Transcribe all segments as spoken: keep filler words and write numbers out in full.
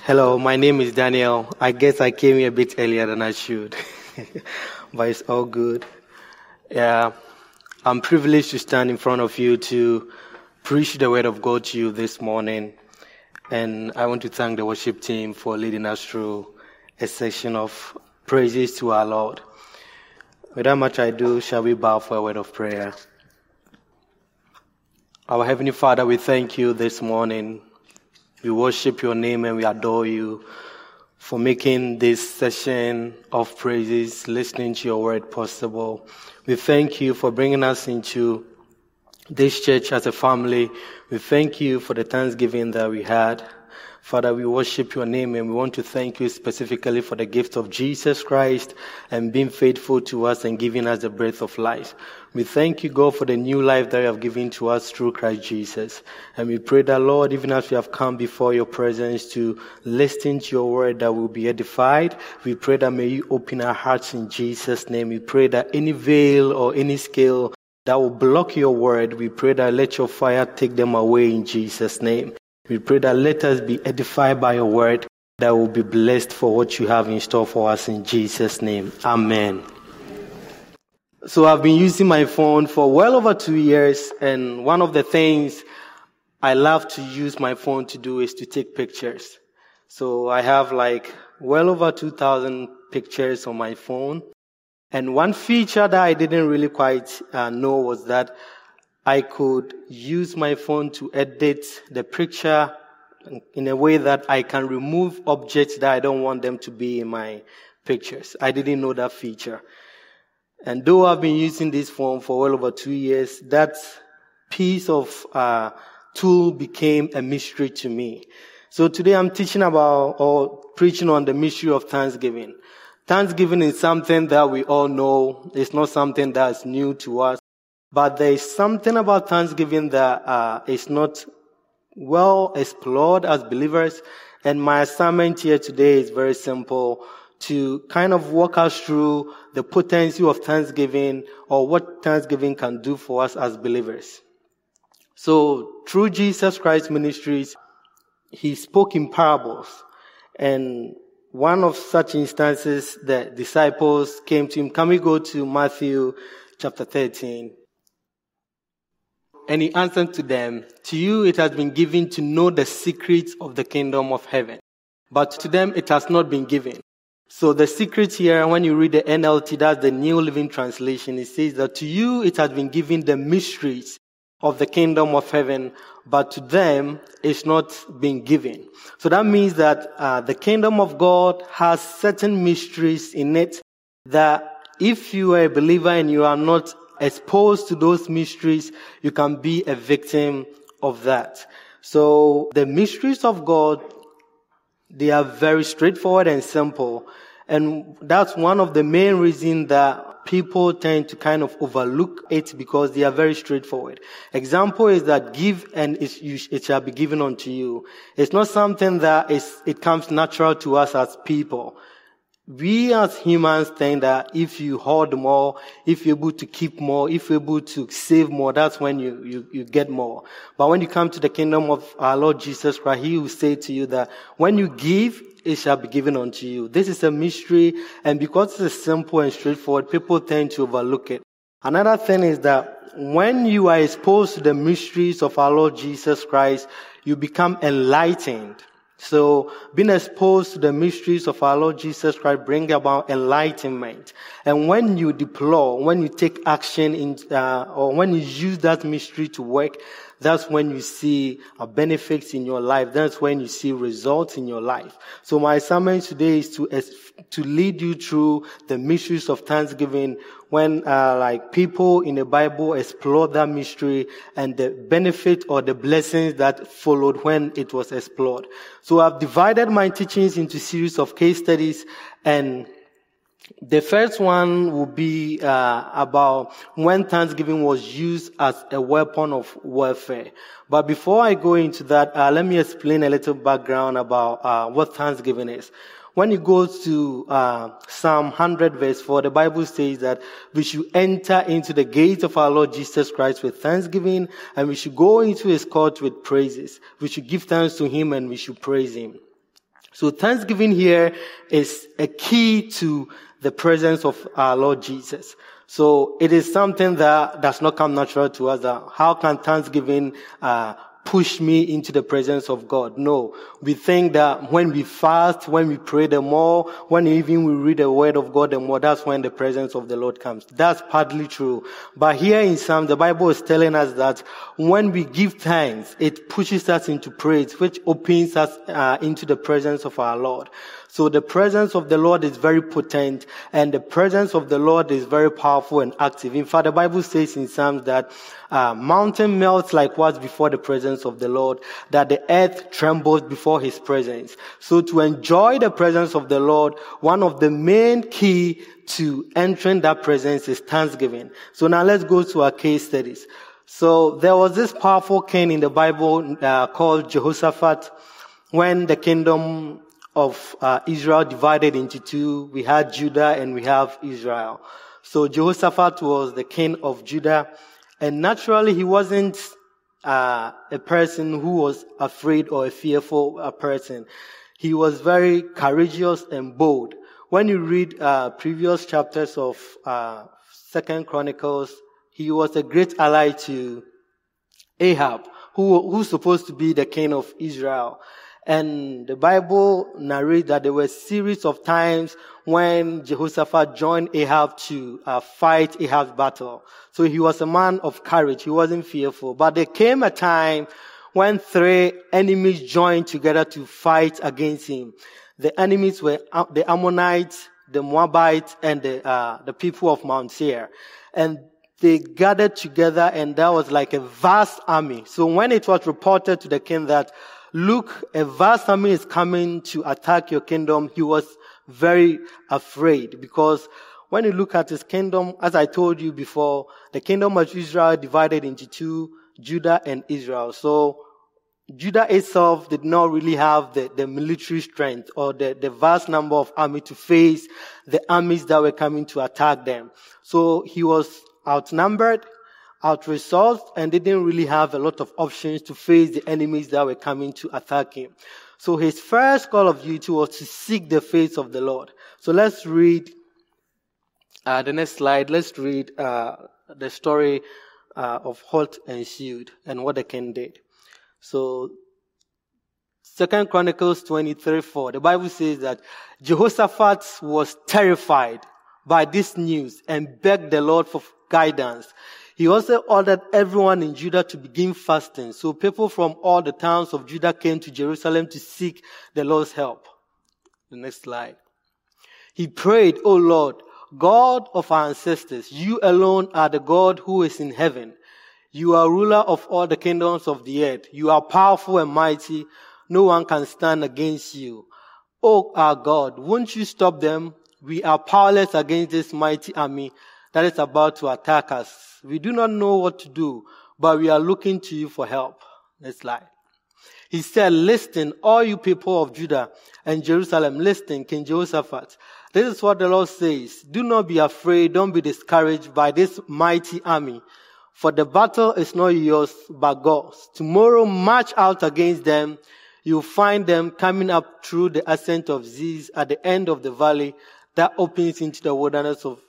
Hello, my name is Daniel. I guess I came here a bit earlier than I should, but it's all good. Yeah, I'm privileged to stand in front of you to preach the word of God to you this morning. And I want to thank the worship team for leading us through a section of praises to our Lord. Without much ado, shall we bow for a word of prayer? Our Heavenly Father, we thank you this morning. We worship your name and we adore you for making this session of praises, listening to your word possible. We thank you for bringing us into this church as a family. We thank you for the Thanksgiving that we had. Father, we worship your name and we want to thank you specifically for the gift of Jesus Christ and being faithful to us and giving us the breath of life. We thank you, God, for the new life that you have given to us through Christ Jesus. And we pray that, Lord, even as we have come before your presence to listen to your word, that we'll be edified. We pray that may you open our hearts in Jesus' name. We pray that any veil or any scale that will block your word, we pray that let your fire take them away in Jesus' name. We pray that let us be edified by your word, that will be blessed for what you have in store for us in Jesus' name. Amen. So I've been using my phone for well over two years, and one of the things I love to use my phone to do is to take pictures. So I have like well over two thousand pictures on my phone. And one feature that I didn't really quite uh, know was that I could use my phone to edit the picture in a way that I can remove objects that I don't want them to be in my pictures. I didn't know that feature. And though I've been using this phone for well over two years, that piece of uh, tool became a mystery to me. So today I'm teaching about or preaching on the mystery of Thanksgiving. Thanksgiving is something that we all know. It's not something that's new to us. But there is something about Thanksgiving that uh, is not well explored as believers. And my assignment here today is very simple, to kind of walk us through the potency of Thanksgiving or what Thanksgiving can do for us as believers. So through Jesus Christ's ministries, he spoke in parables. And one of such instances, the disciples came to him. Can we go to Matthew chapter thirteen? And he answered to them, "To you it has been given to know the secrets of the kingdom of heaven, but to them it has not been given." So the secret here, when you read the N L T, that's the New Living Translation, it says that to you it has been given the mysteries of the kingdom of heaven, but to them it's not been given. So that means that uh, the kingdom of God has certain mysteries in it that if you are a believer and you are not exposed to those mysteries, you can be a victim of that. So the mysteries of God, they are very straightforward and simple. And that's one of the main reasons that people tend to kind of overlook it, because they are very straightforward. Example is that give and it shall be given unto you. It's not something that is, it comes natural to us as people. We as humans think that if you hoard more, if you're able to keep more, if you're able to save more, that's when you, you, you get more. But when you come to the kingdom of our Lord Jesus Christ, he will say to you that when you give, it shall be given unto you. This is a mystery, and because it's simple and straightforward, people tend to overlook it. Another thing is that when you are exposed to the mysteries of our Lord Jesus Christ, you become enlightened. So being exposed to the mysteries of our Lord Jesus Christ bring about enlightenment. And when you deploy, when you take action in, uh, or when you use that mystery to work, that's when you see uh, benefits in your life. That's when you see results in your life. So my assignment today is to to lead you through the mysteries of Thanksgiving, when uh, like people in the Bible explore that mystery and the benefit or the blessings that followed when it was explored. So I've divided my teachings into series of case studies, and the first one will be uh, about when Thanksgiving was used as a weapon of warfare. But before I go into that, uh, let me explain a little background about uh, what Thanksgiving is. When you go to uh, Psalm one hundred verse four, the Bible says that we should enter into the gates of our Lord Jesus Christ with thanksgiving, and we should go into his court with praises. We should give thanks to him and we should praise him. So thanksgiving here is a key to the presence of our Lord Jesus. So it is something that does not come natural to us. That how can thanksgiving uh, push me into the presence of God? No. We think that when we fast, when we pray the more, when even we read the word of God the more, that's when the presence of the Lord comes. That's partly true. But here in Psalm, the Bible is telling us that when we give thanks, it pushes us into praise, which opens us uh, into the presence of our Lord. So the presence of the Lord is very potent, and the presence of the Lord is very powerful and active. In fact, the Bible says in Psalms that uh, mountain melts like wax before the presence of the Lord, that the earth trembles before his presence. So to enjoy the presence of the Lord, one of the main key to entering that presence is thanksgiving. So now let's go to our case studies. So there was this powerful king in the Bible uh, called Jehoshaphat. When the kingdom of uh, Israel divided into two, we had Judah and we have Israel. So Jehoshaphat was the king of Judah, and naturally he wasn't uh, a person who was afraid or a fearful uh, person. He was very courageous and bold. When you read uh, previous chapters of uh, Second Chronicles, he was a great ally to Ahab, who who's supposed to be the king of Israel. And the Bible narrates that there were a series of times when Jehoshaphat joined Ahab to uh, fight Ahab's battle. So he was a man of courage. He wasn't fearful. But there came a time when three enemies joined together to fight against him. The enemies were uh, the Ammonites, the Moabites, and the uh, the people of Mount Seir. And they gathered together, and that was like a vast army. So when it was reported to the king that, look, a vast army is coming to attack your kingdom, he was very afraid, because when you look at his kingdom, as I told you before, the kingdom of Israel divided into two, Judah and Israel. So Judah itself did not really have the, the military strength or the, the vast number of army to face the armies that were coming to attack them. So he was outnumbered, out-resourced, and didn't really have a lot of options to face the enemies that were coming to attack him. So his first call of duty was to seek the face of the Lord. So let's read uh, the next slide. Let's read uh, the story uh, of what ensued and what the king did. So Second Chronicles twenty-three four, the Bible says that Jehoshaphat was terrified by this news and begged the Lord for guidance. He also ordered everyone in Judah to begin fasting. So people from all the towns of Judah came to Jerusalem to seek the Lord's help. The next slide. He prayed, "O Lord, God of our ancestors, you alone are the God who is in heaven. You are ruler of all the kingdoms of the earth. You are powerful and mighty. No one can stand against you. O our God, won't you stop them? We are powerless against this mighty army that is about to attack us. We do not know what to do, but we are looking to you for help." Next slide. He said, "Listen, all you people of Judah and Jerusalem, listen, King Jehoshaphat. This is what the Lord says. Do not be afraid, don't be discouraged by this mighty army. For the battle is not yours, but God's. Tomorrow march out against them. You'll find them coming up through the ascent of Ziz at the end of the valley that opens into the wilderness of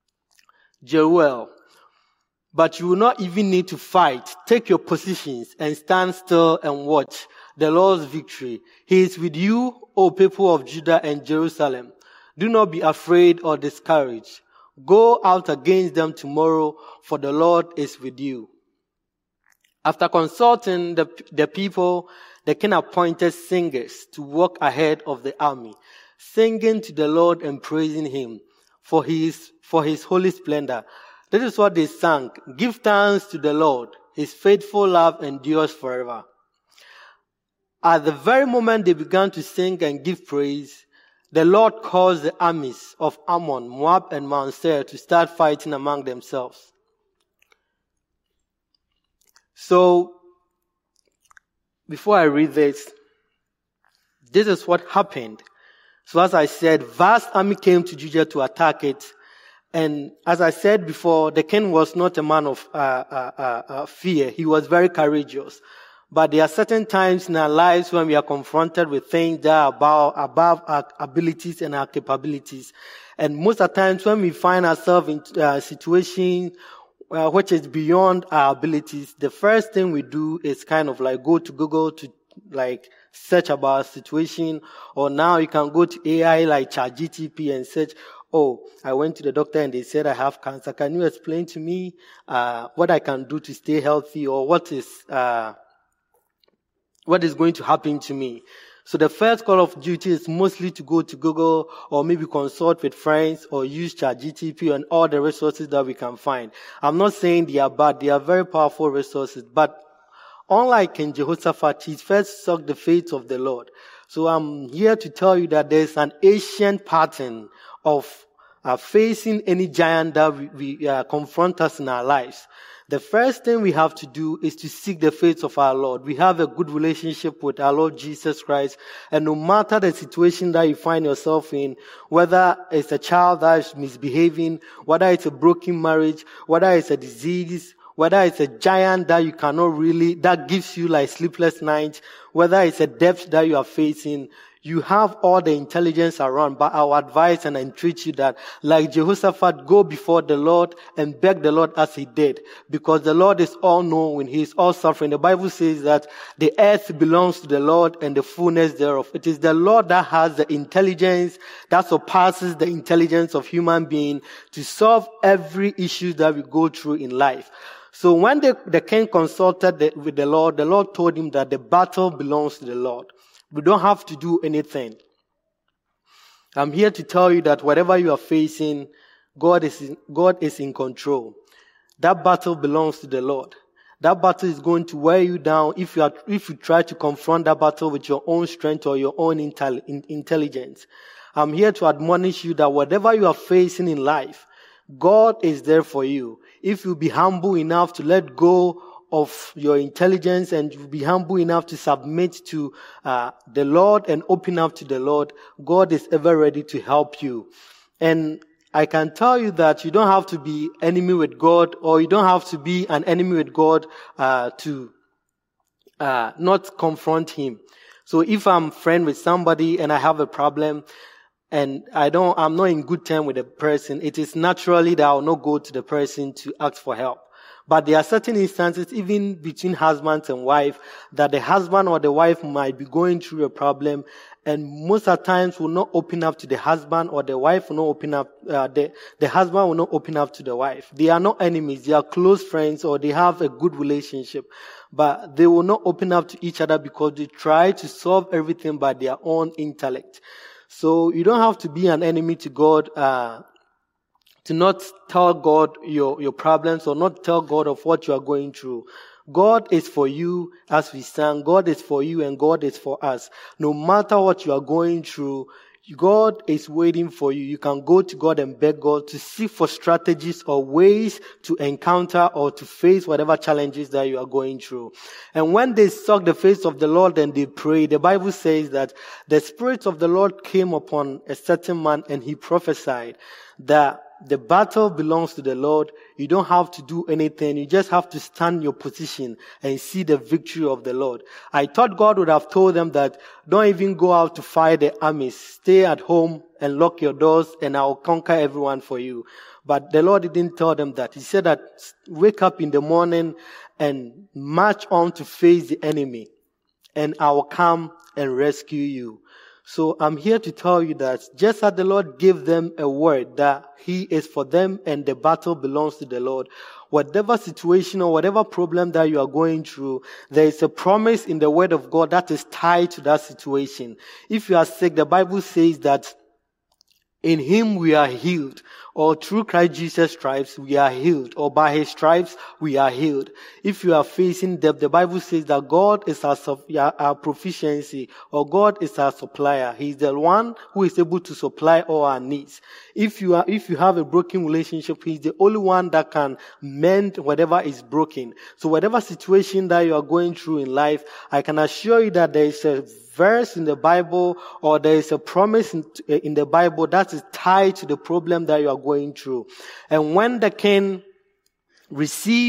Jeruel. But you will not even need to fight. Take your positions and stand still and watch the Lord's victory. He is with you, O people of Judah and Jerusalem. Do not be afraid or discouraged. Go out against them tomorrow, for the Lord is with you." After consulting the, the people, the king appointed singers to walk ahead of the army, singing to the Lord and praising him for his, for his holy splendor. This is what they sang: "Give thanks to the Lord. His faithful love endures forever." At the very moment they began to sing and give praise, the Lord caused the armies of Ammon, Moab, and Mount Seir to start fighting among themselves. So, before I read this, this is what happened. So as I said, vast army came to Judah to attack it. And as I said before, the king was not a man of uh, uh, uh, fear. He was very courageous. But there are certain times in our lives when we are confronted with things that are above, above our abilities and our capabilities. And most of the times when we find ourselves in a situation uh, which is beyond our abilities, the first thing we do is kind of like go to Google to like search about a situation. Or now you can go to A I like ChatGPT and search, oh, I went to the doctor and they said I have cancer. Can you explain to me uh, what I can do to stay healthy, or what is... Uh, what is going to happen to me? So the first call of duty is mostly to go to Google or maybe consult with friends or use ChatGPT and all the resources that we can find. I'm not saying they are bad. They are very powerful resources. But unlike King Jehoshaphat, he first sought the faith of the Lord. So I'm here to tell you that there's an ancient pattern of uh, facing any giant that we, we uh, confront us in our lives. The first thing we have to do is to seek the face of our Lord. We have a good relationship with our Lord Jesus Christ. And no matter the situation that you find yourself in, whether it's a child that is misbehaving, whether it's a broken marriage, whether it's a disease, whether it's a giant that you cannot really, that gives you like sleepless nights, whether it's a debt that you are facing, you have all the intelligence around. But I will advise and entreat you that, like Jehoshaphat, go before the Lord and beg the Lord as he did. Because the Lord is all-knowing. He is all-suffering. The Bible says that the earth belongs to the Lord and the fullness thereof. It is the Lord that has the intelligence that surpasses the intelligence of human being to solve every issue that we go through in life. So when the, the king consulted the, with the Lord, the Lord told him that the battle belongs to the Lord. We don't have to do anything. I'm here to tell you that whatever you are facing, God is in, God is in control. That battle belongs to the Lord. That battle is going to wear you down if you are, if you try to confront that battle with your own strength or your own intel, in, intelligence. I'm here to admonish you that whatever you are facing in life, God is there for you. If you be humble enough to let go of your intelligence and you be humble enough to submit to uh, the Lord and open up to the Lord, God is ever ready to help you. And I can tell you that you don't have to be enemy with God, or you don't have to be an enemy with God uh, to uh, not confront Him. So if I'm friend with somebody and I have a problem, and I don't, I'm not in good term with the person, it is naturally that I will not go to the person to ask for help. But there are certain instances, even between husbands and wife, that the husband or the wife might be going through a problem, and most of the times will not open up to the husband, or the wife will not open up, uh, the, the husband will not open up to the wife. They are not enemies, they are close friends, or they have a good relationship. But they will not open up to each other because they try to solve everything by their own intellect. So you don't have to be an enemy to God, uh, to not tell God your, your problems, or not tell God of what you are going through. God is for you, as we sang. God is for you and God is for us. No matter what you are going through, God is waiting for you. You can go to God and beg God to seek for strategies or ways to encounter or to face whatever challenges that you are going through. And when they sought the face of the Lord and they prayed, the Bible says that the Spirit of the Lord came upon a certain man and he prophesied that the battle belongs to the Lord. You don't have to do anything. You just have to stand your position and see the victory of the Lord. I thought God would have told them that don't even go out to fight the armies. Stay at home and lock your doors and I'll conquer everyone for you. But the Lord didn't tell them that. He said that wake up in the morning and march on to face the enemy and I will come and rescue you. So I'm here to tell you that just as the Lord gave them a word that He is for them and the battle belongs to the Lord, whatever situation or whatever problem that you are going through, there is a promise in the word of God that is tied to that situation. If you are sick, the Bible says that in Him we are healed, or through Christ Jesus' stripes we are healed, or by His stripes we are healed. If you are facing debt, the Bible says that God is our, our proficiency, or God is our supplier. He is the one who is able to supply all our needs. If you are, if you have a broken relationship, He is the only one that can mend whatever is broken. So whatever situation that you are going through in life, I can assure you that there is a verse in the Bible, or there is a promise in, in the Bible that is tied to the problem that you are going through. And when the king received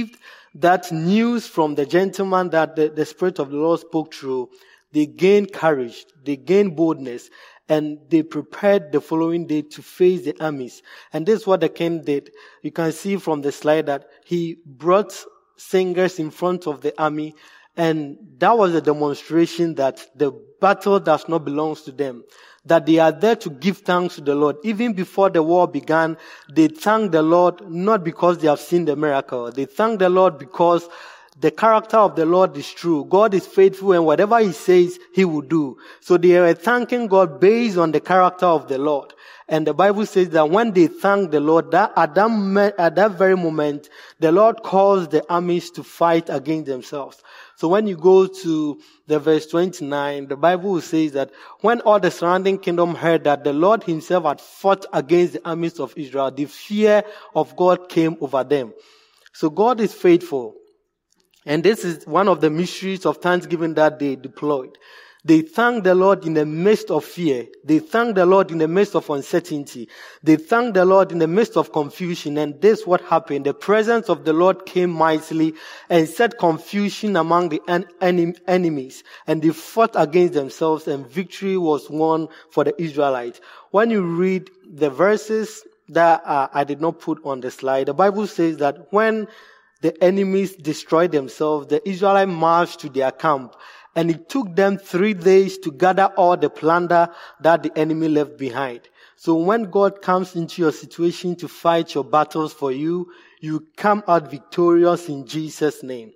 that news from the gentleman that the, the Spirit of the Lord spoke through, they gained courage, they gained boldness, and they prepared the following day to face the armies. And this is what the king did. You can see from the slide that he brought singers in front of the army, and that was a demonstration that the battle does not belong to them, that they are there to give thanks to the Lord. Even before the war began, they thanked the Lord not because they have seen the miracle. They thanked the Lord because the character of the Lord is true. God is faithful, and whatever He says, He will do. So they are thanking God based on the character of the Lord. And the Bible says that when they thanked the Lord, that at that, me- at that very moment, the Lord caused the armies to fight against themselves. So when you go to the verse twenty-nine, the Bible says that when all the surrounding kingdom heard that the Lord Himself had fought against the armies of Israel, the fear of God came over them. So God is faithful. And this is one of the mysteries of Thanksgiving that they deployed. They thanked the Lord in the midst of fear. They thanked the Lord in the midst of uncertainty. They thanked the Lord in the midst of confusion. And this is what happened. The presence of the Lord came mightily and set confusion among the en- en- enemies. And they fought against themselves, and victory was won for the Israelites. When you read the verses that uh, I did not put on the slide, the Bible says that when the enemies destroyed themselves, the Israelites marched to their camp, and it took them three days to gather all the plunder that the enemy left behind. So when God comes into your situation to fight your battles for you, you come out victorious in Jesus' name.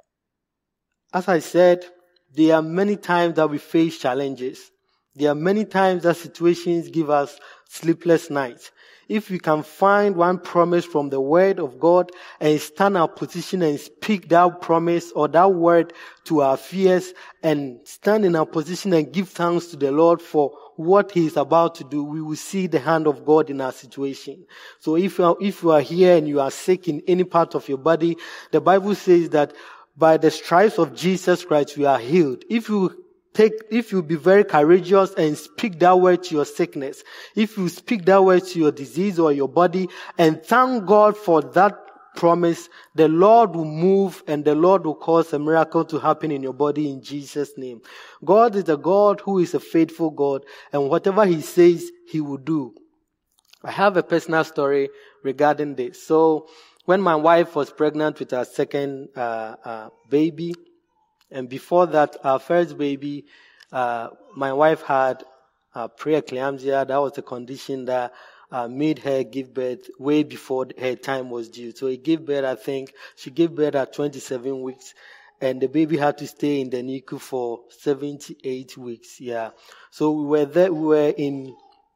As I said, there are many times that we face challenges. There are many times that situations give us sleepless nights. If we can find one promise from the word of God and stand our position and speak that promise or that word to our fears and stand in our position and give thanks to the Lord for what He is about to do, we will see the hand of God in our situation. So if you are, if you are here and you are sick in any part of your body, the Bible says that by the stripes of Jesus Christ we are healed. If you Take, if you be very courageous and speak that word to your sickness, if you speak that word to your disease or your body and thank God for that promise, the Lord will move and the Lord will cause a miracle to happen in your body in Jesus' name. God is a God who is a faithful God, and whatever He says, He will do. I have a personal story regarding this. So when my wife was pregnant with her second uh, uh, baby, and before that, our first baby, uh, my wife had uh, preeclampsia. That was a condition that uh, made her give birth way before her time was due. So he gave birth, I think, she gave birth at twenty-seven weeks. And the baby had to stay in the N I C U for seventy-eight weeks. Yeah. So we were there, we were in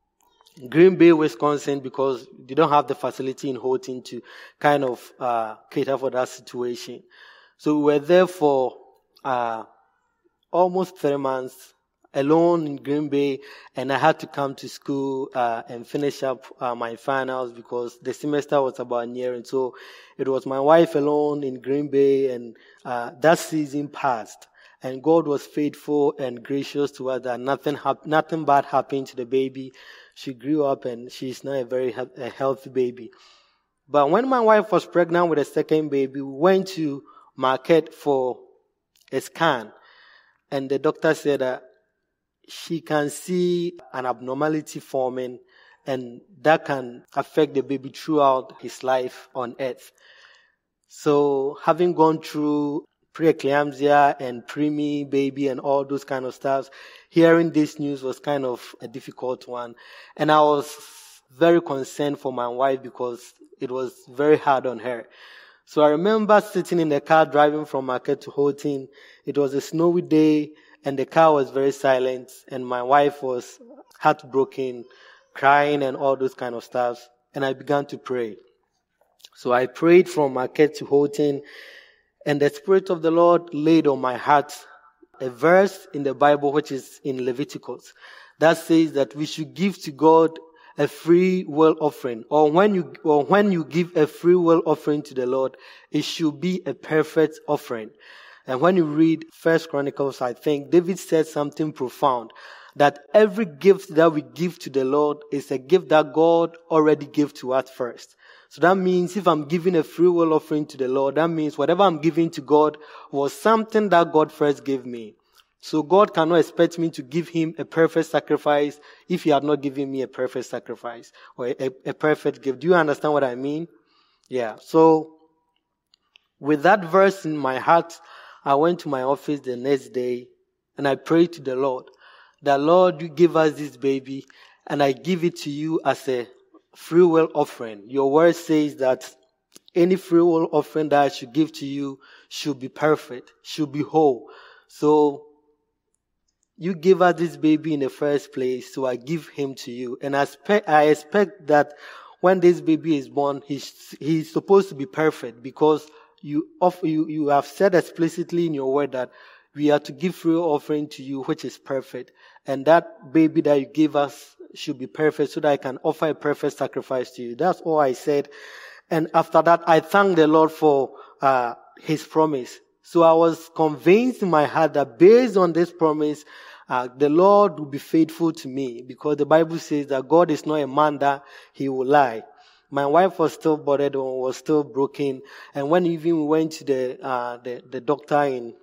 Green Bay, Wisconsin, because they don't have the facility in Houghton to kind of uh, cater for that situation. So we were there for Uh, almost three months alone in Green Bay, and I had to come to school uh, and finish up uh, my finals because the semester was about nearing. So it was my wife alone in Green Bay, and uh, that season passed. And God was faithful and gracious to us that nothing hap- nothing bad happened to the baby. She grew up, and she's now a very he- a healthy baby. But when my wife was pregnant with a second baby, we went to market for a scan, and the doctor said that she can see an abnormality forming, and that can affect the baby throughout his life on earth. So having gone through preeclampsia and preemie baby and all those kind of stuff, hearing this news was kind of a difficult one, and I was very concerned for my wife because it was very hard on her. So I remember sitting in the car driving from market to Houghton. It was a snowy day and the car was very silent, and my wife was heartbroken, crying and all those kind of stuff. And I began to pray. So I prayed from market to Houghton, and the Spirit of the Lord laid on my heart a verse in the Bible which is in Leviticus that says that we should give to God a free will offering, or when you or when you give a free will offering to the Lord, it should be a perfect offering. And when you read First Chronicles, I think David said something profound, that every gift that we give to the Lord is a gift that God already gave to us first. So that means if I'm giving a free will offering to the Lord, that means whatever I'm giving to God was something that God first gave me. So God cannot expect me to give him a perfect sacrifice if he had not given me a perfect sacrifice or a, a perfect gift. Do you understand what I mean? Yeah. So with that verse in my heart, I went to my office the next day and I prayed to the Lord that, Lord, you give us this baby and I give it to you as a free will offering. Your word says that any free will offering that I should give to you should be perfect, should be whole. So you give us this baby in the first place, so I give him to you. And I expect, I expect that when this baby is born, he's, he's supposed to be perfect because you, offer, you, you have said explicitly in your word that we are to give free offering to you, which is perfect. And that baby that you give us should be perfect so that I can offer a perfect sacrifice to you. That's all I said. And after that, I thanked the Lord for uh, his promise. So I was convinced in my heart that based on this promise, uh, the Lord will be faithful to me because the Bible says that God is not a man that he will lie. My wife was still bothered or was still broken. And when even we went to the, uh, the, the doctor in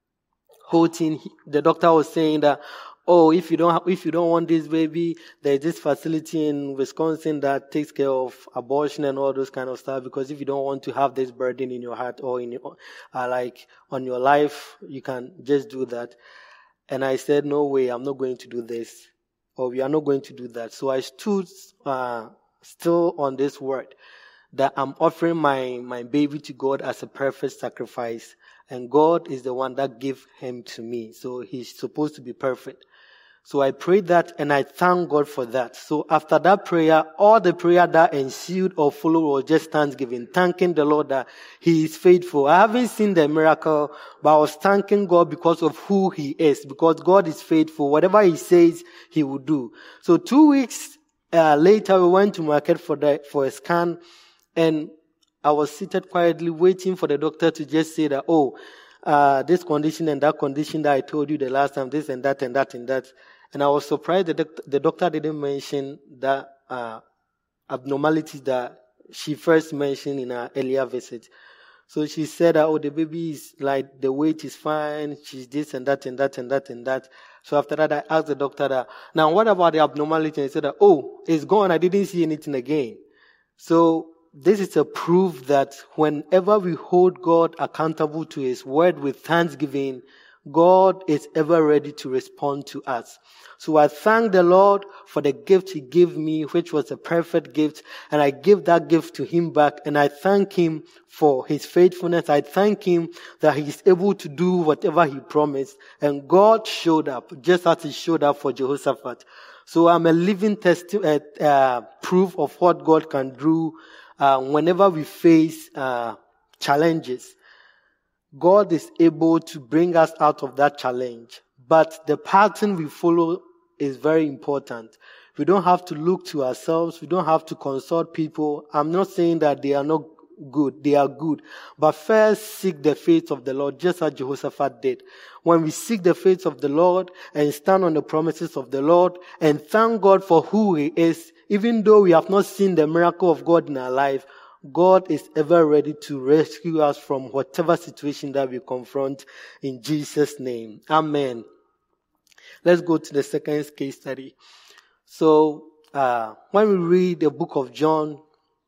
Houghton, the doctor was saying that, oh, if you don't have, if you don't want this baby, there's this facility in Wisconsin that takes care of abortion and all those kind of stuff. Because if you don't want to have this burden in your heart or in your, uh, like on your life, you can just do that. And I said, no way, I'm not going to do this, or we are not going to do that. So I stood uh, still on this word that I'm offering my my baby to God as a perfect sacrifice, and God is the one that gave him to me. So he's supposed to be perfect. So I prayed that and I thank God for that. So after that prayer, all the prayer that ensued or followed was just thanksgiving, thanking the Lord that he is faithful. I haven't seen the miracle, but I was thanking God because of who he is, because God is faithful. Whatever he says, he will do. So two weeks uh, later, we went to market for the, for a scan, and I was seated quietly waiting for the doctor to just say that, oh, uh, this condition and that condition that I told you the last time, this and that and that and that. And I was surprised that the, the doctor didn't mention that uh, abnormality that she first mentioned in her earlier visit. So she said that, oh, the baby is like, the weight is fine, she's this and that and that and that and that. So after that, I asked the doctor that, now what about the abnormality? And he said that, oh, it's gone, I didn't see anything again. So this is a proof that whenever we hold God accountable to his word with thanksgiving, God is ever ready to respond to us. So I thank the Lord for the gift he gave me, which was a perfect gift, and I give that gift to him back, and I thank him for his faithfulness. I thank him that he is able to do whatever he promised, and God showed up, just as he showed up for Jehoshaphat. So I'm a living testi- uh, uh, proof of what God can do uh, whenever we face uh, challenges. God is able to bring us out of that challenge. But the pattern we follow is very important. We don't have to look to ourselves. We don't have to consult people. I'm not saying that they are not good. They are good. But first, seek the face of the Lord, just as Jehoshaphat did. When we seek the face of the Lord and stand on the promises of the Lord and thank God for who he is, even though we have not seen the miracle of God in our life, God is ever ready to rescue us from whatever situation that we confront in Jesus' name. Amen. Let's go to the second case study. So, uh, when we read the book of John,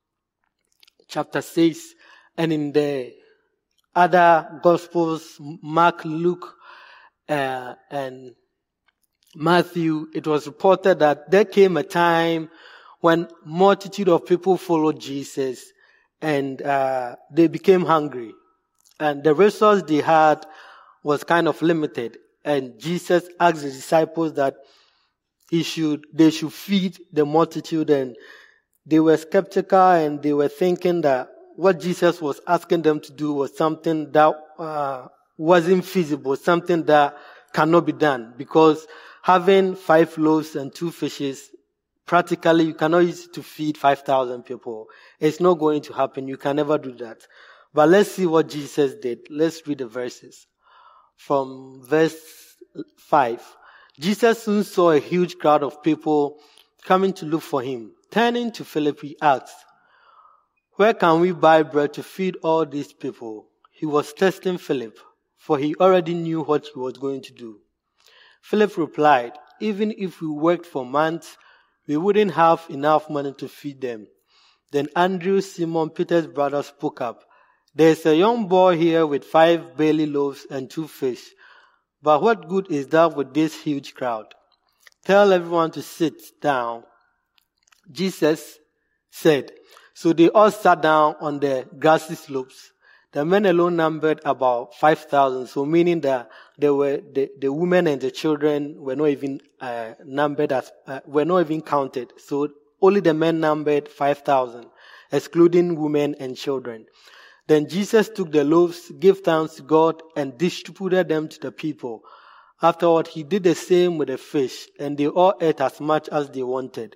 chapter six, and in the other Gospels, Mark, Luke, uh, and Matthew, it was reported that there came a time when multitude of people followed Jesus, and uh, they became hungry. And the resource they had was kind of limited. And Jesus asked the disciples that he should, they should feed the multitude. And they were skeptical, and they were thinking that what Jesus was asking them to do was something that uh, wasn't feasible, something that cannot be done. Because having five loaves and two fishes, practically, you cannot use it to feed five thousand people. It's not going to happen. You can never do that. But let's see what Jesus did. Let's read the verses. From verse five. Jesus soon saw a huge crowd of people coming to look for him. Turning to Philip, he asked, Where can we buy bread to feed all these people? He was testing Philip, for he already knew what he was going to do. Philip replied, even if we worked for months, we wouldn't have enough money to feed them. Then Andrew, Simon Peter's brother, spoke up. There's a young boy here with five barley loaves and two fish. But what good is that with this huge crowd? Tell everyone to sit down. Jesus said. So they all sat down on the grassy slopes. The men alone numbered about five thousand, so meaning that they were the, the women and the children were not even uh, numbered as uh, were not even counted. So only the men numbered five thousand, excluding women and children. Then Jesus took the loaves, gave thanks to God, and distributed them to the people. Afterward, he did the same with the fish, and they all ate as much as they wanted.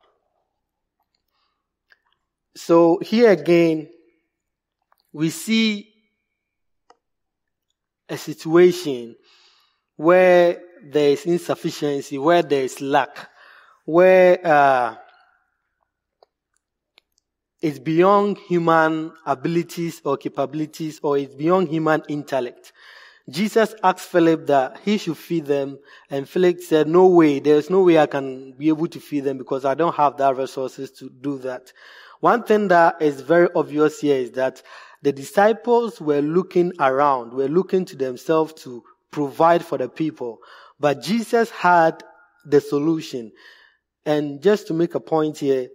So here again, we see a situation where there is insufficiency, where there is lack, where uh, it's beyond human abilities or capabilities, or it's beyond human intellect. Jesus asked Philip that he should feed them, and Philip said, no way, there's no way I can be able to feed them because I don't have that resources to do that. One thing that is very obvious here is that the disciples were looking around, were looking to themselves to provide for the people. But Jesus had the solution. And just to make a point here,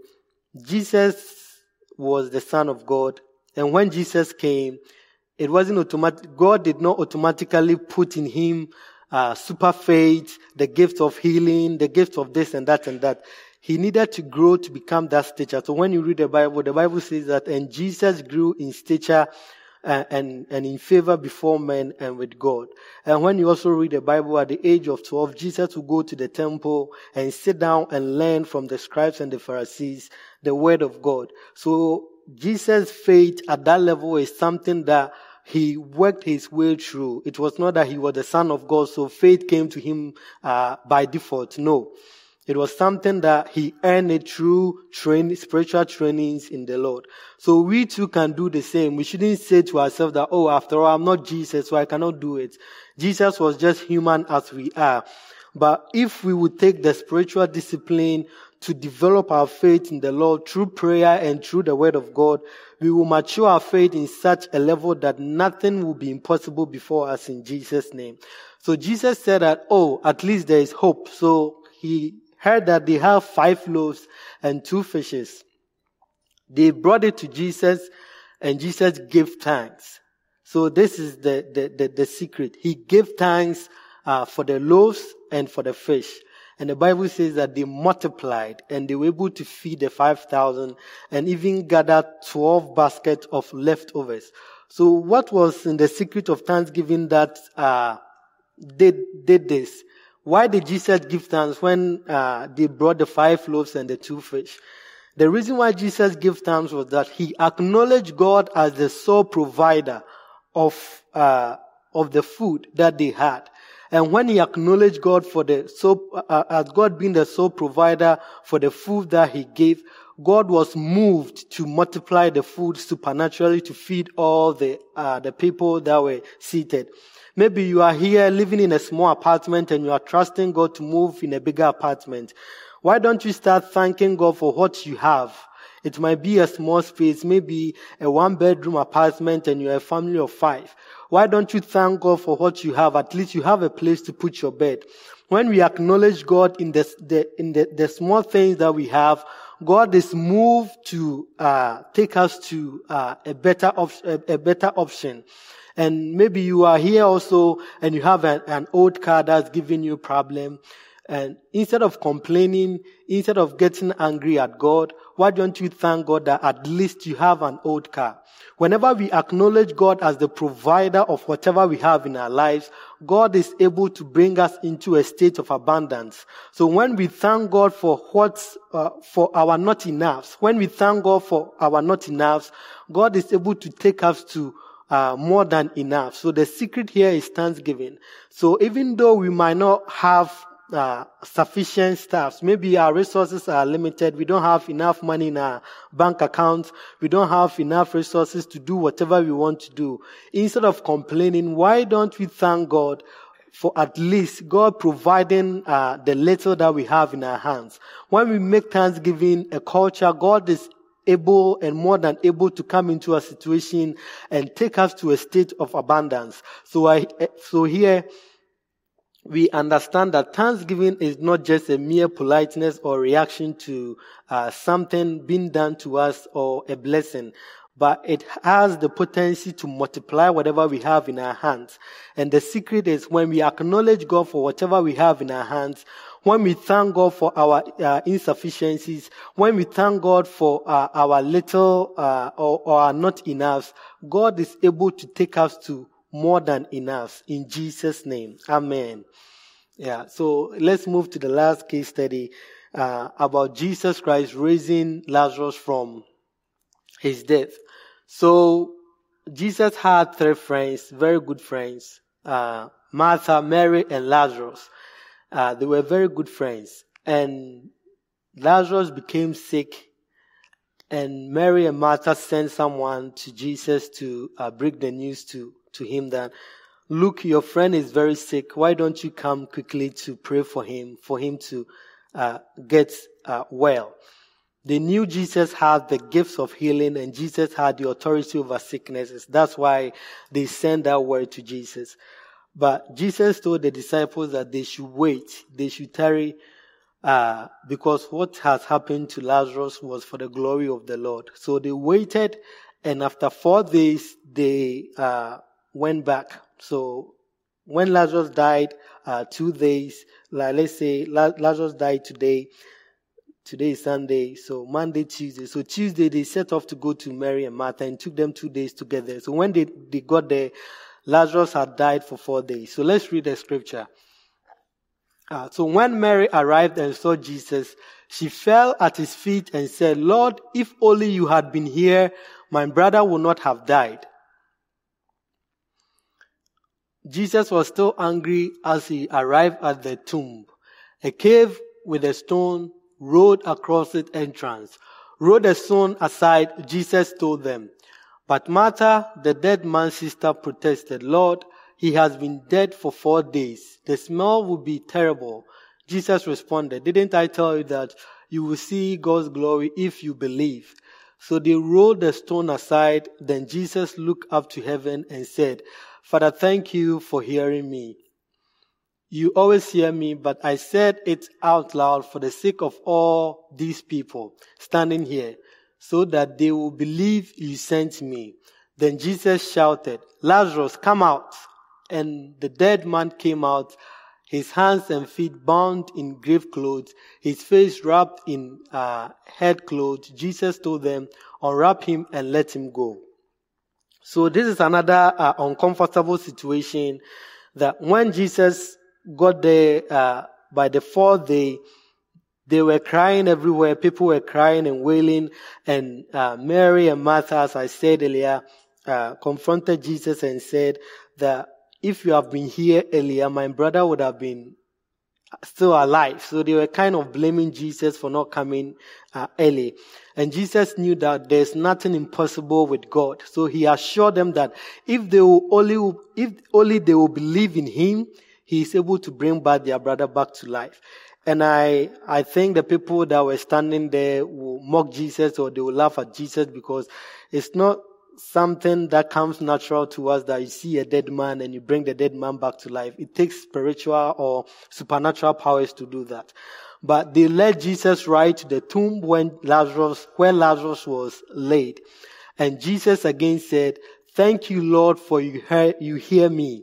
Jesus was the Son of God. And when Jesus came, it wasn't automatic. God did not automatically put in him uh, super faith, the gift of healing, the gift of this and that and that. He needed to grow to become that stature. So when you read the Bible, the Bible says that, and Jesus grew in stature uh, and, and in favor before men and with God. And when you also read the Bible, at the age of twelve, Jesus would go to the temple and sit down and learn from the scribes and the Pharisees the word of God. So Jesus' faith at that level is something that he worked his way through. It was not that he was the Son of God, so faith came to him uh, by default. No. It was something that he earned it through train, spiritual trainings in the Lord. So we too can do the same. We shouldn't say to ourselves that, oh, after all, I'm not Jesus, so I cannot do it. Jesus was just human as we are. But if we would take the spiritual discipline to develop our faith in the Lord through prayer and through the word of God, we will mature our faith in such a level that nothing will be impossible before us in Jesus' name. So Jesus said that, oh, at least there is hope. So he heard that they have five loaves and two fishes. They brought it to Jesus, and Jesus gave thanks. So this is the, the, the, the secret. He gave thanks uh, for the loaves and for the fish. And the Bible says that they multiplied, and they were able to feed the five thousand and even gather twelve baskets of leftovers. So what was in the secret of thanksgiving that uh, did, did this? Why did Jesus give thanks when uh, they brought the five loaves and the two fish? The reason why Jesus gave thanks was that he acknowledged God as the sole provider of uh, of the food that they had. And when he acknowledged God for the sole, uh, as God being the sole provider for the food that he gave, God was moved to multiply the food supernaturally to feed all the uh, the people that were seated. Maybe you are here living in a small apartment and you are trusting God to move in a bigger apartment. Why don't you start thanking God for what you have? It might be a small space, maybe a one-bedroom apartment and you're a family of five. Why don't you thank God for what you have? At least you have a place to put your bed. When we acknowledge God in the, the in the, the small things that we have, God is moved to uh, take us to uh, a better op- a, a better option. And maybe you are here also and you have an, an old car that's giving you a problem. And instead of complaining, instead of getting angry at God, why don't you thank God that at least you have an old car? Whenever we acknowledge God as the provider of whatever we have in our lives, God is able to bring us into a state of abundance. So when we thank God for what's, uh, for our not enoughs, when we thank God for our not enoughs, God is able to take us to Uh, more than enough. So the secret here is thanksgiving. So even though we might not have uh, sufficient staffs. Maybe our resources are limited. We don't have enough money in our bank account. We don't have enough resources to do whatever we want to do. Instead of complaining, why don't we thank God for at least God providing uh, the little that we have in our hands? When we make Thanksgiving a culture, God is able and more than able to come into a situation and take us to a state of abundance. So I, so here, we understand that Thanksgiving is not just a mere politeness or reaction to uh, something being done to us or a blessing, but it has the potency to multiply whatever we have in our hands. And the secret is when we acknowledge God for whatever we have in our hands, when we thank God for our uh, insufficiencies, when we thank God for uh, our little uh, or, or our not enough, God is able to take us to more than enough. In Jesus' name, amen. Yeah, so let's move to the last case study uh, about Jesus Christ raising Lazarus from his death. So Jesus had three friends, very good friends, uh, Martha, Mary, and Lazarus. Uh, they were very good friends. And Lazarus became sick, and Mary and Martha sent someone to Jesus to uh, break the news to, to him that, look, your friend is very sick. Why don't you come quickly to pray for him, for him to uh, get uh, well? They knew Jesus had the gifts of healing, and Jesus had the authority over sicknesses. That's why they sent that word to Jesus. But Jesus told the disciples that they should wait, they should tarry, uh, because what has happened to Lazarus was for the glory of the Lord. So they waited, and after four days, they uh, went back. So when Lazarus died, uh, two days, like let's say Lazarus died today, today is Sunday, so Monday, Tuesday. So Tuesday they set off to go to Mary and Martha, and took them two days together. So when they, they got there, Lazarus had died for four days. So let's read the scripture. Uh, so when Mary arrived and saw Jesus, she fell at his feet and said, Lord, if only you had been here, my brother would not have died. Jesus was still angry as he arrived at the tomb. A cave with a stone rolled across its entrance. Rolled the stone aside, Jesus told them. But Martha, the dead man's sister, protested, Lord, he has been dead for four days. The smell will be terrible. Jesus responded, didn't I tell you that you will see God's glory if you believe? So they rolled the stone aside. Then Jesus looked up to heaven and said, Father, thank you for hearing me. You always hear me, but I said it out loud for the sake of all these people standing here, so that they will believe you sent me. Then Jesus shouted, Lazarus, come out. And the dead man came out, his hands and feet bound in grave clothes, his face wrapped in uh, head clothes. Jesus told them, unwrap him and let him go. So this is another uh, uncomfortable situation, that when Jesus got there uh, by the fourth day, they were crying everywhere. People were crying and wailing. And uh, Mary and Martha, as I said earlier, uh, confronted Jesus and said that if you have been here earlier, my brother would have been still alive. So they were kind of blaming Jesus for not coming uh, early. And Jesus knew that there's nothing impossible with God. So he assured them that if they will only, if only they will believe in him, he is able to bring back their brother back to life. And I, I think the people that were standing there will mock Jesus, or they will laugh at Jesus, because it's not something that comes natural to us that you see a dead man and you bring the dead man back to life. It takes spiritual or supernatural powers to do that. But they led Jesus right to the tomb when Lazarus, where Lazarus was laid. And Jesus again said, thank you, Lord, for you hear, you hear me.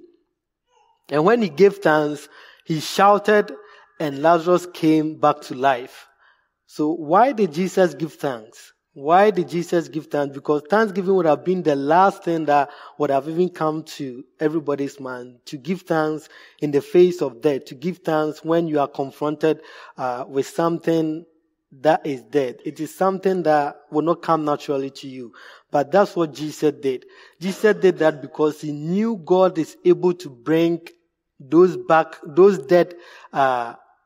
And when he gave thanks, he shouted, and Lazarus came back to life. So why did Jesus give thanks? Why did Jesus give thanks? Because thanksgiving would have been the last thing that would have even come to everybody's mind. To give thanks in the face of death. To give thanks when you are confronted uh, with something that is dead. It is something that will not come naturally to you. But that's what Jesus did. Jesus did that because he knew God is able to bring those back, those dead uh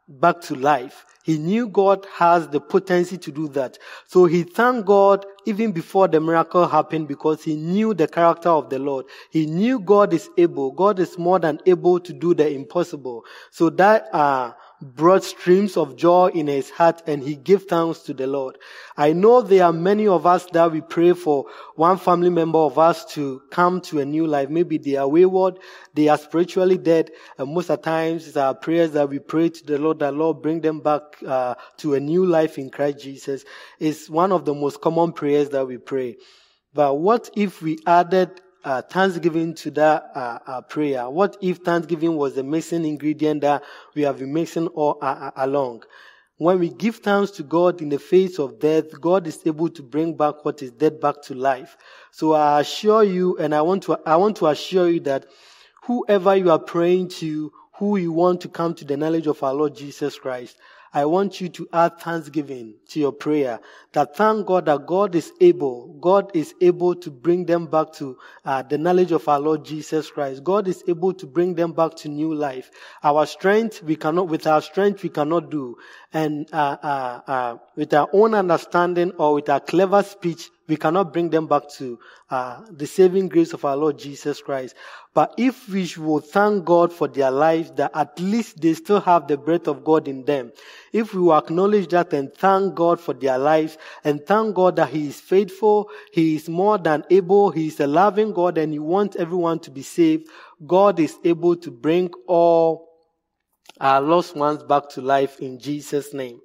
back to life. He knew God has the potency to do that. So he thanked God even before the miracle happened because he knew the character of the Lord. He knew God is able. God is more than able to do the impossible. So that uh, brought streams of joy in his heart, and he gave thanks to the Lord. I know there are many of us that we pray for one family member of us to come to a new life. Maybe they are wayward, they are spiritually dead, and most of the times it's our prayers that we pray to the Lord, that Lord bring them back uh, to a new life in Christ Jesus. It's one of the most common prayers that we pray. But what if we added Uh, thanksgiving to that uh, uh, prayer? What if thanksgiving was the missing ingredient that we have been mixing all uh, uh, along? When we give thanks to God in the face of death, God is able to bring back what is dead back to life. So I assure you, and I want to I want to assure you that whoever you are praying to, who you want to come to the knowledge of our Lord Jesus Christ, I want you to add thanksgiving to your prayer. That thank God that God is able. God is able to bring them back to uh, the knowledge of our Lord Jesus Christ. God is able to bring them back to new life. Our strength, we cannot, with our strength, we cannot do. And uh, uh, uh, with our own understanding or with our clever speech, we cannot bring them back to uh, the saving grace of our Lord Jesus Christ. But if we will thank God for their lives, that at least they still have the breath of God in them. If we will acknowledge that and thank God for their lives, and thank God that He is faithful, He is more than able, He is a loving God, and He wants everyone to be saved, God is able to bring all our lost ones back to life in Jesus' name.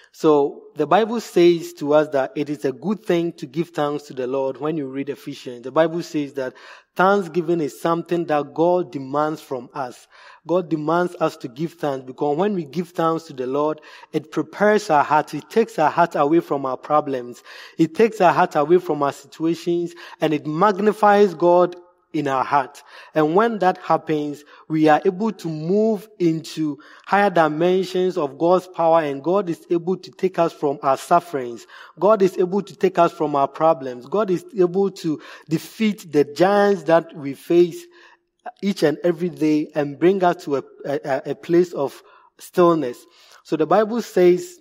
So the Bible says to us that it is a good thing to give thanks to the Lord. When you read Ephesians, the Bible says that thanksgiving is something that God demands from us. God demands us to give thanks, because when we give thanks to the Lord, it prepares our heart. It takes our heart away from our problems. It takes our heart away from our situations, and it magnifies God in our heart. And when that happens, we are able to move into higher dimensions of God's power, and God is able to take us from our sufferings. God is able to take us from our problems. God is able to defeat the giants that we face each and every day and bring us to a, a, a place of stillness. So the Bible says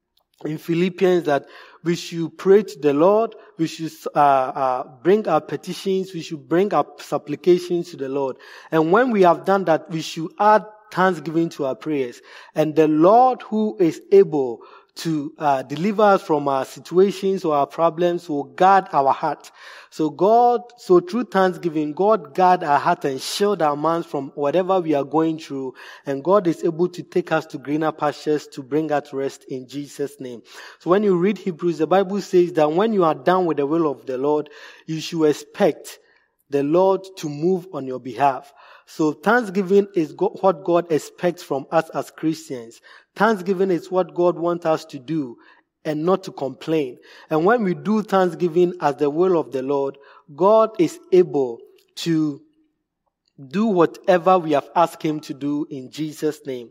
in Philippians that we should pray to the Lord, we should uh, uh, bring our petitions, we should bring our supplications to the Lord. And when we have done that, we should add thanksgiving to our prayers. And the Lord, who is able to uh, deliver us from our situations or our problems, will guard our heart. So God, so through thanksgiving, God guard our heart and shield our minds from whatever we are going through. And God is able to take us to greener pastures to bring us rest in Jesus' name. So when you read Hebrews, the Bible says that when you are done with the will of the Lord, you should expect the Lord to move on your behalf. So thanksgiving is what God expects from us as Christians. Thanksgiving is what God wants us to do, and not to complain. And when we do thanksgiving as the will of the Lord, God is able to do whatever we have asked Him to do in Jesus' name.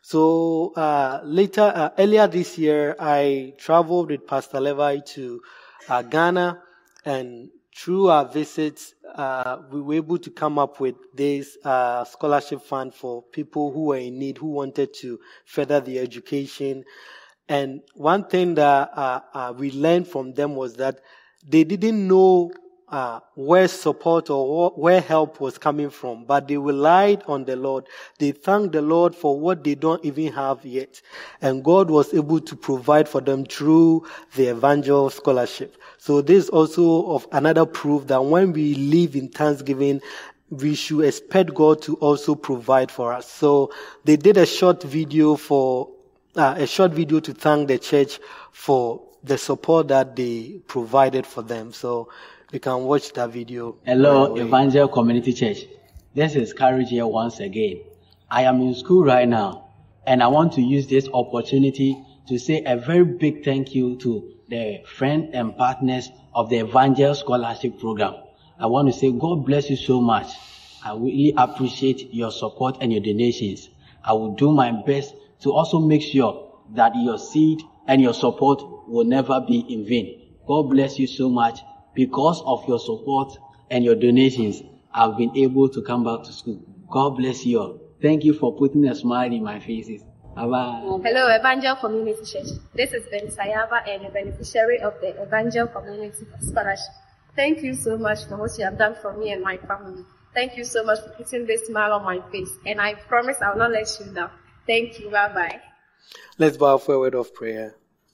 So uh, later, uh, earlier this year, I traveled with Pastor Levi to uh, Ghana, and through our visits, uh, we were able to come up with this uh, scholarship fund for people who were in need, who wanted to further their education. And one thing that uh, uh, we learned from them was that they didn't know uh, where support or where help was coming from, but they relied on the Lord. They thanked the Lord for what they don't even have yet. And God was able to provide for them through the Evangel Scholarship. So this is also of another proof that when we live in thanksgiving, we should expect God to also provide for us. So they did a short video for uh, a short video to thank the church for the support that they provided for them. So we can watch that video. Hello, Evangel Community Church. This is Courage here once again. I am in school right now, and I want to use this opportunity to say a very big thank you to the friends and partners of the Evangel Scholarship Program. I want to say God bless you so much. I really appreciate your support and your donations. I will do my best to also make sure that your seed and your support will never be in vain. God bless you so much. Because of your support and your donations, I've been able to come back to school. God bless you all. Thank you for putting a smile in my faces. Bye-bye. Hello, Evangel Community Church. This is Ben Sayaba and a beneficiary of the Evangel Community Scholarship. Thank you so much for what you have done for me and my family. Thank you so much for putting this smile on my face. And I promise I will not let you down. Thank you. Bye-bye. Let's bow for a word of prayer.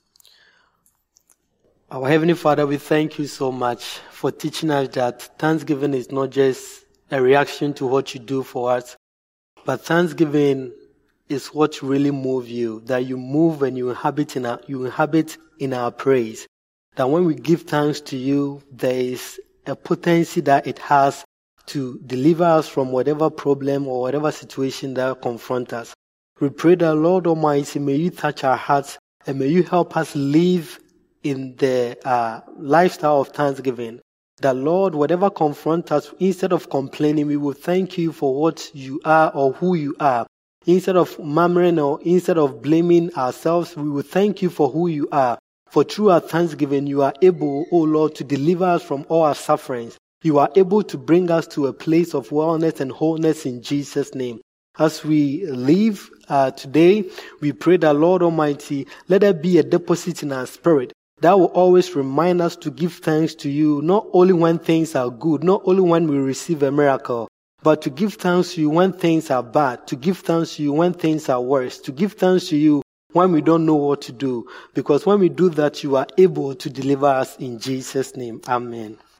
Our Heavenly Father, we thank you so much for teaching us that Thanksgiving is not just a reaction to what you do for us, but Thanksgiving is what really moves you, that you move and you inhabit in our, you inhabit in our praise. That when we give thanks to you, there is a potency that it has to deliver us from whatever problem or whatever situation that confront us. We pray that, Lord Almighty, may you touch our hearts and may you help us live in the uh, lifestyle of thanksgiving. That, Lord, whatever confront us, instead of complaining, we will thank you for what you are or who you are. Instead of murmuring or instead of blaming ourselves, we will thank you for who you are. For through our thanksgiving, you are able, O Lord, to deliver us from all our sufferings. You are able to bring us to a place of wellness and wholeness in Jesus' name. As we leave uh, today, we pray that, Lord Almighty, let there be a deposit in our spirit that will always remind us to give thanks to you, not only when things are good, not only when we receive a miracle, but to give thanks to you when things are bad, to give thanks to you when things are worse, to give thanks to you when we don't know what to do. Because when we do that, you are able to deliver us in Jesus' name. Amen.